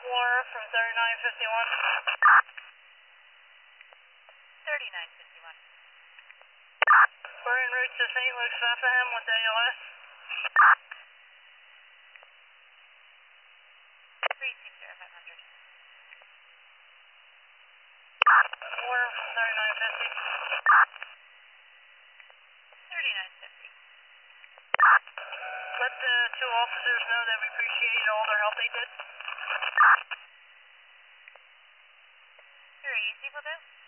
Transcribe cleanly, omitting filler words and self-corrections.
Laura from 3951. 3951. We're en route to St. Luke's, Bethlehem with ALS. 360-500. Laura from 3950. 3950. Let the two officers know that we appreciate all their help they did. Very easy, will do.